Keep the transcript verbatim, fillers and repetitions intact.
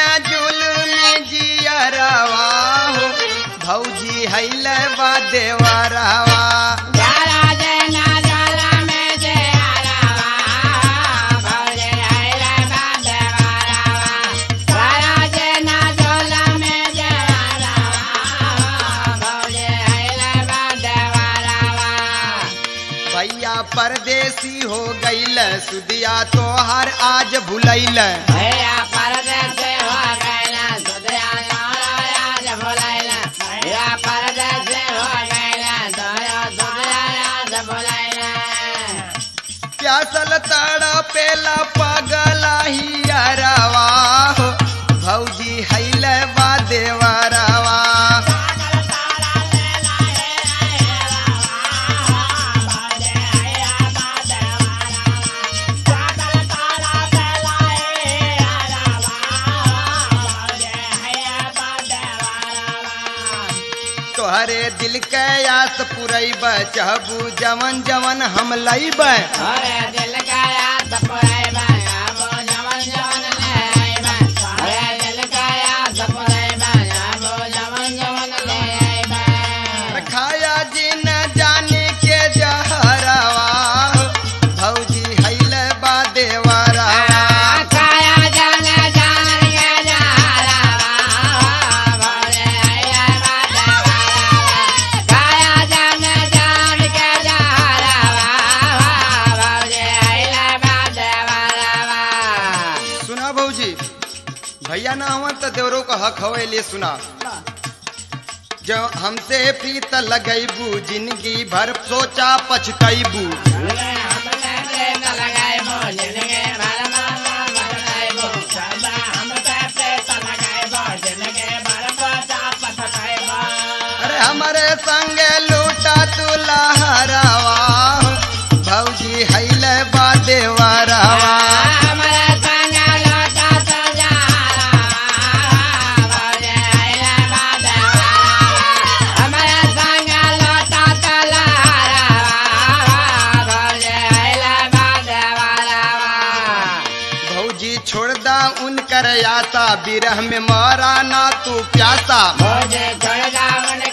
न जुल्मी जियरवा हो भौजी हैल बा देवरवा भैया परदेसी हो गईल सुदिया तोहर आज भुलैल भैया परदेसी हो गईल सुदिया तोहर आज भुलैल भैया परदेसी हो गईल सुदिया आज भुलैल प्यासल तड़पेला पगला हियरवा हो भौजी हैल बा देवरवा तोहरे दिल के आस पुरैब चहबू जवन जवन हम लैब तोहरे दिल के आस पुरैब चहबू जवन जवन लैब तोहरे दिल के आस पुरैब चहबू जवन जवन लैब खाया जी न जाने के जहरवा भौजी हैल बा देवरवा भैया ना हुआ तो देवरों का हक हवे ले सुना जो हमसे प्रीत लगैबू जिंदगी भर सोचा पछतैबू अरे हमारे संग लूटा तू लहरवा भौजी हैल बा देवरवा उनकर आशा बिरह में मारा ना तू प्यासा मुझे छोड़ जा